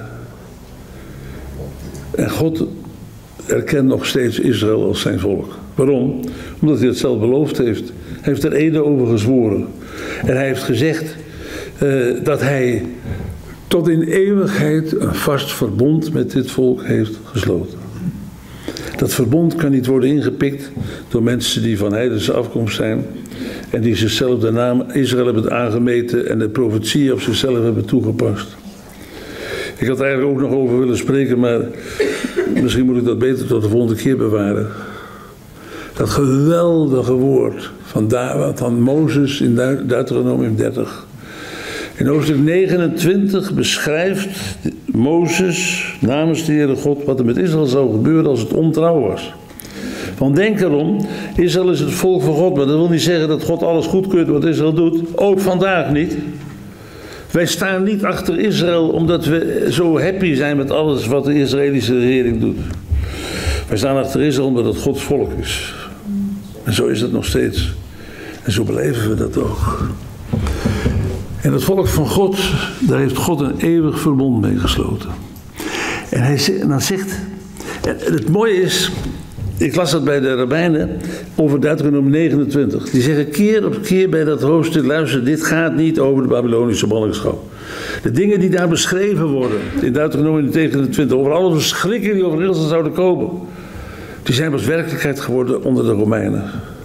En God erkent nog steeds Israël als zijn volk. Waarom? Omdat hij het zelf beloofd heeft. Hij heeft er ede over gezworen. En hij heeft gezegd dat hij tot in eeuwigheid een vast verbond met dit volk heeft gesloten. Dat verbond kan niet worden ingepikt door mensen die van heidense afkomst zijn en die zichzelf de naam Israël hebben aangemeten en de profetie op zichzelf hebben toegepast. Ik had er eigenlijk ook nog over willen spreken, maar misschien moet ik dat beter tot de volgende keer bewaren. Dat geweldige woord van Mozes in Deuteronomium 30. In hoofdstuk 29 beschrijft Mozes namens de Heere God wat er met Israël zou gebeuren als het ontrouw was. Want denk erom, Israël is het volk van God, maar dat wil niet zeggen dat God alles goedkeurt wat Israël doet. Ook vandaag niet. Wij staan niet achter Israël omdat we zo happy zijn met alles wat de Israëlische regering doet. Wij staan achter Israël omdat het Gods volk is. En zo is het nog steeds. En zo beleven we dat ook. En het volk van God, daar heeft God een eeuwig verbond mee gesloten. En dan zegt, het mooie is, ik las dat bij de rabbijnen over Deuteronomium 29. Die zeggen keer op keer bij dat hoofdstuk, luister, dit gaat niet over de Babylonische ballingschap. De dingen die daar beschreven worden in Deuteronomium 29, over alle verschrikkingen die over Israël zouden komen, die zijn pas werkelijkheid geworden onder de Romeinen.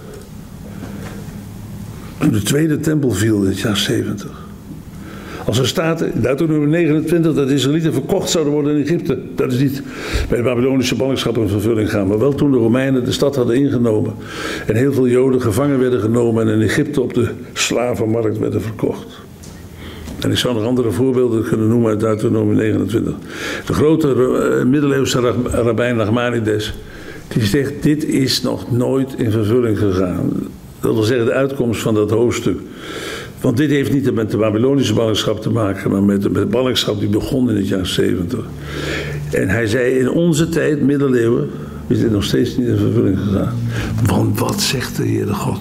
Toen de tweede tempel viel in het jaar 70. Als er staat in Deuteronomium 29 dat de Israëlieten verkocht zouden worden in Egypte. Dat is niet bij de Babylonische ballingschap in vervulling gaan. Maar wel toen de Romeinen de stad hadden ingenomen. En heel veel Joden gevangen werden genomen en in Egypte op de slavenmarkt werden verkocht. En ik zou nog andere voorbeelden kunnen noemen uit Deuteronomium 29. De grote middeleeuwse rabbijn Nachmanides, die zegt, dit is nog nooit in vervulling gegaan. Dat wil zeggen de uitkomst van dat hoofdstuk. Want dit heeft niet met de Babylonische ballingschap te maken, maar met de ballingschap die begon in het jaar 70. En hij zei, in onze tijd, middeleeuwen, is dit nog steeds niet in vervulling gegaan. Want wat zegt de Heere God?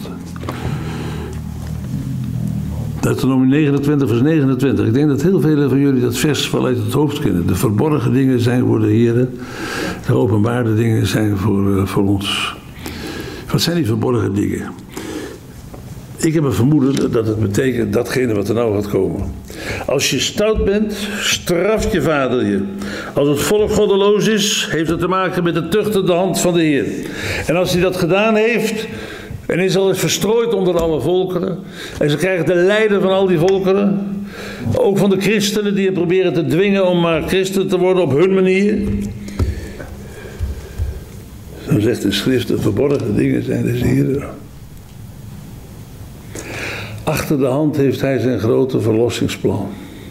Deuteronomium 29 vers 29. Ik denk dat heel veel van jullie dat vers wel uit het hoofd kennen. De verborgen dingen zijn voor de Heere. De openbaarde dingen zijn voor ons. Wat zijn die verborgen dingen? Ik heb een vermoeden dat het betekent datgene wat er nou gaat komen. Als je stout bent, straft je vader je. Als het volk goddeloos is, heeft het te maken met de tuchtende hand van de Heer. En als hij dat gedaan heeft, en Israël is verstrooid onder alle volkeren, en ze krijgen de lijden van al die volkeren, ook van de christenen die het proberen te dwingen om maar christen te worden op hun manier. Dan zegt de schrift, de verborgen dingen zijn des Heeren. Achter de hand heeft hij zijn grote verlossingsplan.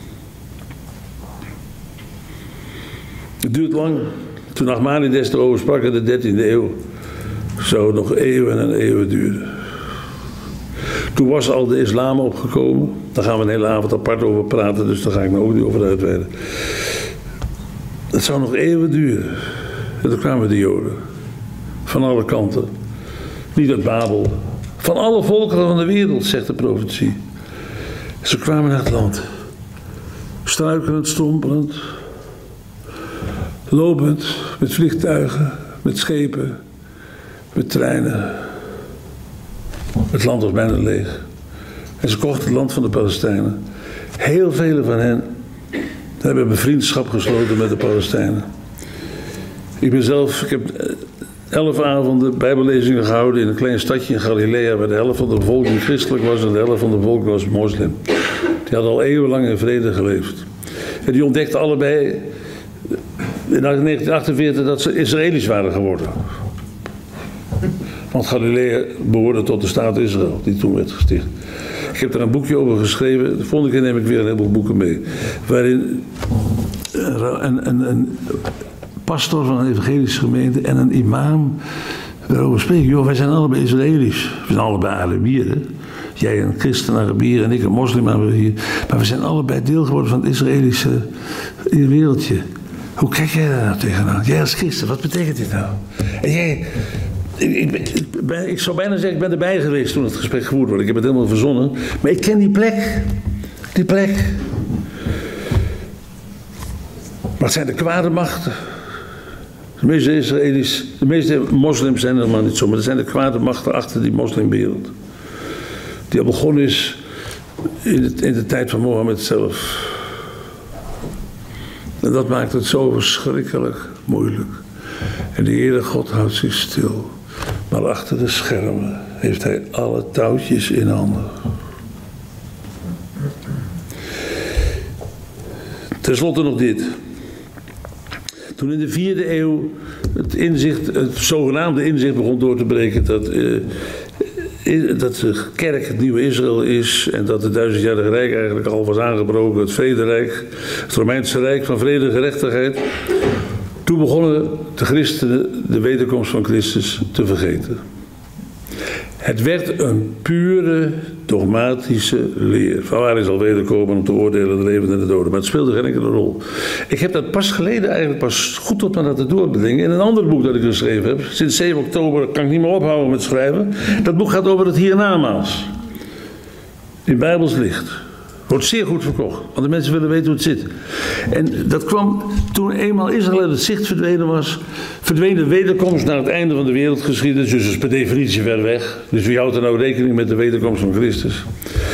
Het duurt lang. Toen Nachmanides erover sprak in de 13e eeuw, zou het nog eeuwen en eeuwen duren. Toen was al de islam opgekomen. Daar gaan we een hele avond apart over praten, dus daar ga ik me ook niet over uitweiden. Het zou nog eeuwen duren. En toen kwamen de Joden. Van alle kanten. Niet uit Babel. Van alle volkeren van de wereld, zegt de profetie. Ze kwamen naar het land. Struikelend, strompelend. Lopend, met vliegtuigen, met schepen, met treinen. Het land was bijna leeg. En ze kochten het land van de Palestijnen. Heel vele van hen hebben bevriendschap gesloten met de Palestijnen. Ik heb 11 avonden bijbellezingen gehouden in een klein stadje in Galilea, waar de helft van de bevolking christelijk was en de helft van de bevolking was moslim. Die hadden al eeuwenlang in vrede geleefd. En die ontdekten allebei in 1948 dat ze Israëli's waren geworden. Want Galilea behoorde tot de staat Israël, die toen werd gesticht. Ik heb er een boekje over geschreven. De volgende keer neem ik weer een heleboel boeken mee. Waarin een pastor van een evangelische gemeente en een imam erover spreken. Joh, wij zijn allebei Israëli's. We zijn allebei Arabieren. Jij een christen Arabier en ik een moslim Arabier. Maar we zijn allebei deel geworden van het Israëlische wereldje. Hoe kijk jij daar nou tegenaan? Jij als christen, wat betekent dit nou? En jij... Ik zou bijna zeggen, ik ben erbij geweest toen het gesprek gevoerd wordt. Ik heb het helemaal verzonnen. Maar ik ken die plek. Die plek. Maar het zijn de kwade machten. De meeste Israëli's, de meeste moslims zijn helemaal niet zo. Maar er zijn de kwade machten achter die moslimwereld. Die al begonnen is in de tijd van Mohammed zelf. En dat maakt het zo verschrikkelijk moeilijk. En de Heere God houdt zich stil. Maar achter de schermen heeft hij alle touwtjes in handen. Ten slotte nog dit. Toen in de 4e eeuw het zogenaamde inzicht begon door te breken dat de kerk het nieuwe Israël is en dat het 1000-jarige rijk eigenlijk al was aangebroken, het vrederijk, het Romeinse rijk van vrede en gerechtigheid. Toen begonnen de christenen de wederkomst van Christus te vergeten. Het werd een pure dogmatische leer. Van waar hij zal wederkomen om te oordelen de levenden en de doden. Maar het speelde geen enkele rol. Ik heb dat pas geleden eigenlijk pas goed tot me laten doorbedingen. In een ander boek dat ik geschreven heb. Sinds 7 oktober kan ik niet meer ophouden met schrijven. Dat boek gaat over het hiernamaals. In Bijbels licht. Wordt zeer goed verkocht. Want de mensen willen weten hoe het zit. En dat kwam toen eenmaal Israël uit het zicht verdwenen was. Verdween de wederkomst naar het einde van de wereldgeschiedenis. Dus dat is per definitie ver weg. Dus wie houdt er nou rekening met de wederkomst van Christus?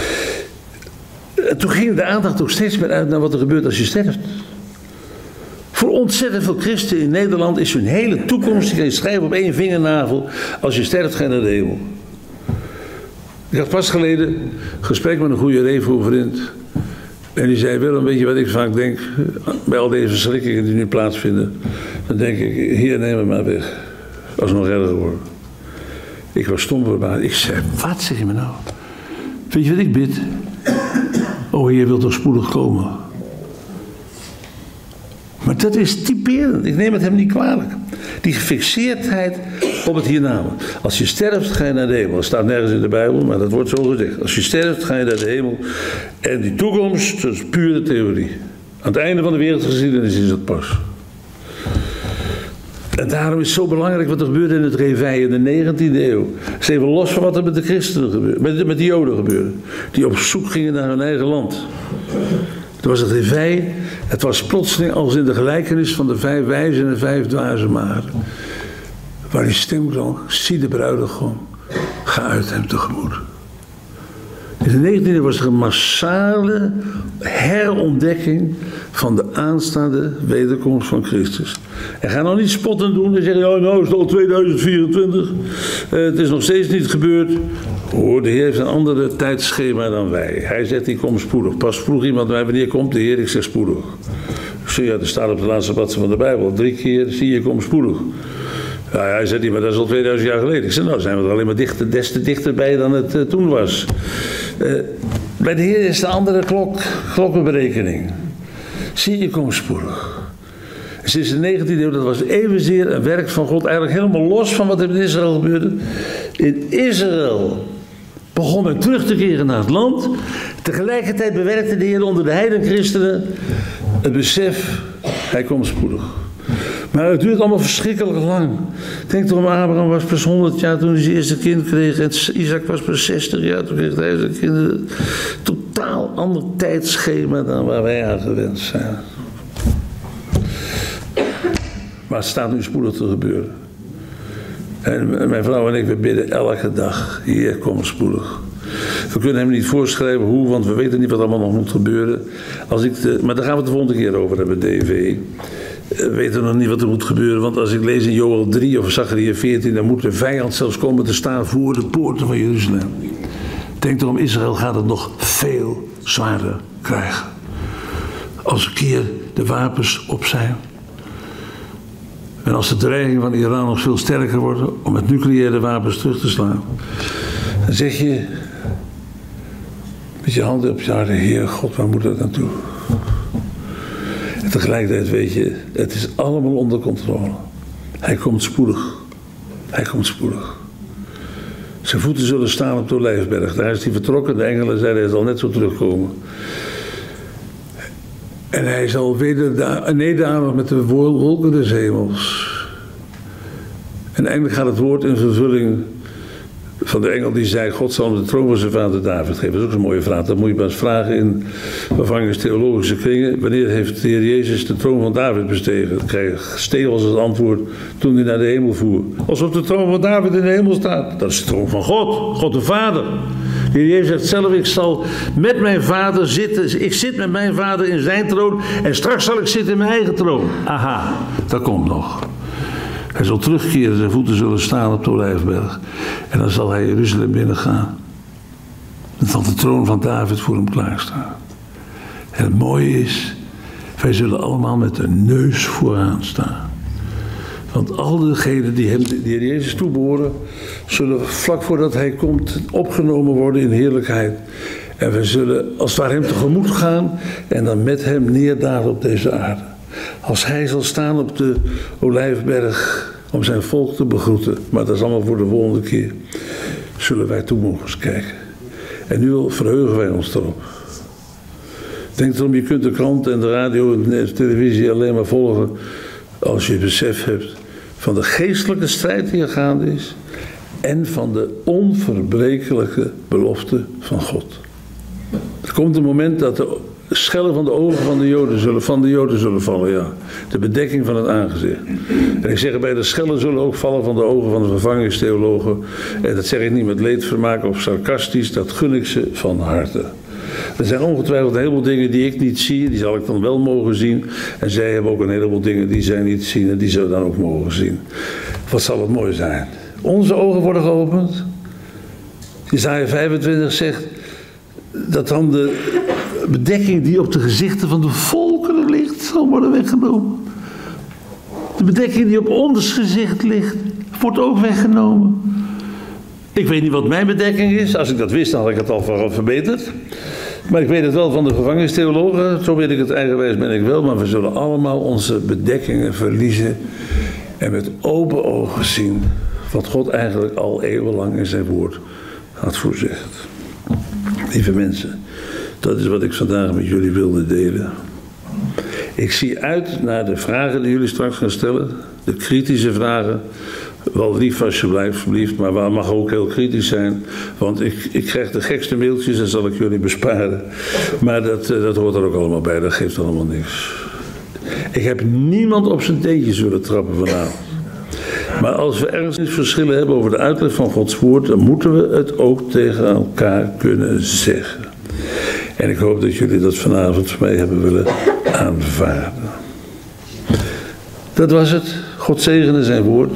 Toen ging de aandacht ook steeds meer uit naar wat er gebeurt als je sterft. Voor ontzettend veel christenen in Nederland is hun hele toekomst. Die kan je schrijven op 1 vingernavel. Als je sterft ga je naar de hemel. Ik had pas geleden een gesprek met een goede Revo-vriend. En die zei, Willem, weet je wat ik vaak denk? Bij al deze verschrikkingen die nu plaatsvinden. Dan denk ik, hier neem het maar weg. Als het nog erger wordt. Ik was stom verbaasd. Ik zei, wat zeg je me nou? Weet je wat ik bid? Oh, Heer wil toch spoedig komen. Maar dat is typerend. Ik neem het hem niet kwalijk. Die gefixeerdheid op het hiernamaals. Als je sterft, ga je naar de hemel. Dat staat nergens in de Bijbel, maar dat wordt zo gezegd. Als je sterft, ga je naar de hemel. En die toekomst, dat is pure theorie. Aan het einde van de wereldgeschiedenis is dat pas. En daarom is het zo belangrijk wat er gebeurde in het Reveil in de 19e eeuw. Ze even los van wat er met de christenen gebeurde, met de Joden gebeurde. Die op zoek gingen naar hun eigen land. Toen was het Reveil. Het was plotseling als in de gelijkenis van de 5 wijzen en de 5 dwaze maagden. Waar die stem klonk, zie de bruidegom, ga uit hem tegemoet. In de 19e eeuw was er een massale herontdekking van de aanstaande wederkomst van Christus. En ga nou niet spotten doen en zeggen, oh, nou is het al 2024, het is nog steeds niet gebeurd. Hoor, de Heer heeft een andere tijdschema dan wij. Hij zegt, ik kom spoedig. Pas vroeg iemand mij, wanneer komt de Heer? Ik zeg spoedig. Ik zeg, ja, er staat op de laatste bladzijde van de Bijbel 3 keer, zie je, kom spoedig. Ja, hij zegt niet, maar dat is al 2000 jaar geleden. Ik zeg, nou zijn we er alleen maar des te dichterbij dan het toen was. Bij de Heer is de andere klokkenberekening. Zie je, kom spoedig. Sinds de 19e eeuw, dat was evenzeer een werk van God, eigenlijk helemaal los van wat er in Israël gebeurde. In Israël begon men terug te keren naar het land. Tegelijkertijd bewerkte de Heer onder de heidenchristenen het besef, hij komt spoedig. Maar het duurt allemaal verschrikkelijk lang. Denk erom, Abraham was pas 100 jaar toen hij zijn eerste kind kreeg. En Isaac was pas 60 jaar toen kreeg hij zijn kinderen. Totaal ander tijdschema dan waar wij aan gewend zijn. Maar het staat nu spoedig te gebeuren. En mijn vrouw en ik, we bidden elke dag, Heer, kom spoedig. We kunnen hem niet voorschrijven hoe, want we weten niet wat allemaal nog moet gebeuren. Maar daar gaan we het de volgende keer over hebben, DV. We weten nog niet wat er moet gebeuren, want als ik lees in Joël 3 of Zachariah 14, dan moet de vijand zelfs komen te staan voor de poorten van Jeruzalem. Denk erom, Israël gaat het nog veel zwaarder krijgen. Als een keer de wapens op zijn. En als de dreiging van Iran nog veel sterker wordt om met nucleaire wapens terug te slaan, dan zeg je met je handen op je hart, Heer God, waar moet dat naartoe? En tegelijkertijd weet je, het is allemaal onder controle. Hij komt spoedig. Hij komt spoedig. Zijn voeten zullen staan op de Olijfberg. Daar is hij vertrokken. De engelen zeiden hij zal net zo terugkomen. En hij zal weder nederdalen met de wolken des hemels. En eindelijk gaat het woord in vervulling van de engel die zei: God zal hem de troon van zijn vader David geven. Dat is ook een mooie vraag. Dat moet je maar eens vragen in theologische kringen. Wanneer heeft de Heer Jezus de troon van David bestegen? Dan krijg je Stefans als antwoord toen hij naar de hemel voer. Alsof de troon van David in de hemel staat. Dat is de troon van God. God de Vader. De Heer Jezus zegt zelf: ik zal met mijn vader zitten. Ik zit met mijn vader in zijn troon. En straks zal ik zitten in mijn eigen troon. Aha, dat komt nog. Hij zal terugkeren, zijn voeten zullen staan op de Olijfberg. En dan zal hij Jeruzalem binnengaan. Dan zal de troon van David voor hem klaarstaan. En het mooie is, wij zullen allemaal met de neus vooraan staan. Want al degenen die Heer Jezus toebehoren, zullen vlak voordat hij komt opgenomen worden in heerlijkheid. En wij zullen als het ware hem tegemoet gaan en dan met hem neerdalen op deze aarde. Als hij zal staan op de Olijfberg om zijn volk te begroeten, maar dat is allemaal voor de volgende keer, zullen wij toe mogen eens kijken. En nu verheugen wij ons erop. Denk erom, je kunt de krant en de radio en de televisie alleen maar volgen als je besef hebt van de geestelijke strijd die er gaande is en van de onverbrekelijke belofte van God. Er komt een moment dat de schellen van de ogen van de Joden zullen vallen, ja. De bedekking van het aangezicht. En ik zeg erbij, de schellen zullen ook vallen van de ogen van de vervangingstheologen. En dat zeg ik niet met leedvermaak of sarcastisch, dat gun ik ze van harte. Er zijn ongetwijfeld een heleboel dingen die ik niet zie, die zal ik dan wel mogen zien. En zij hebben ook een heleboel dingen die zij niet zien en die ze dan ook mogen zien. Wat zal het mooi zijn. Onze ogen worden geopend. Jesaja 25 zegt dat dan de bedekking die op de gezichten van de volkeren ligt, zal worden weggenomen. De bedekking die op ons gezicht ligt, wordt ook weggenomen. Ik weet niet wat mijn bedekking is. Als ik dat wist, dan had ik het al verbeterd. Maar ik weet het wel van de vervangingstheologen. Zo weet ik het eigenwijs ben ik wel. Maar we zullen allemaal onze bedekkingen verliezen. En met open ogen zien wat God eigenlijk al eeuwenlang in zijn woord had voorzegd. Lieve mensen, dat is wat ik vandaag met jullie wilde delen. Ik zie uit naar de vragen die jullie straks gaan stellen. De kritische vragen. Wel lief alsjeblieft, maar waar mag ook heel kritisch zijn. Want ik krijg de gekste mailtjes, dat zal ik jullie besparen. Maar dat hoort er ook allemaal bij, dat geeft allemaal niks. Ik heb niemand op zijn teentjes willen trappen vanavond. Maar als we ergens verschillen hebben over de uitleg van Gods woord, dan moeten we het ook tegen elkaar kunnen zeggen. En ik hoop dat jullie dat vanavond van mij hebben willen aanvaarden. Dat was het. God zegene zijn woord.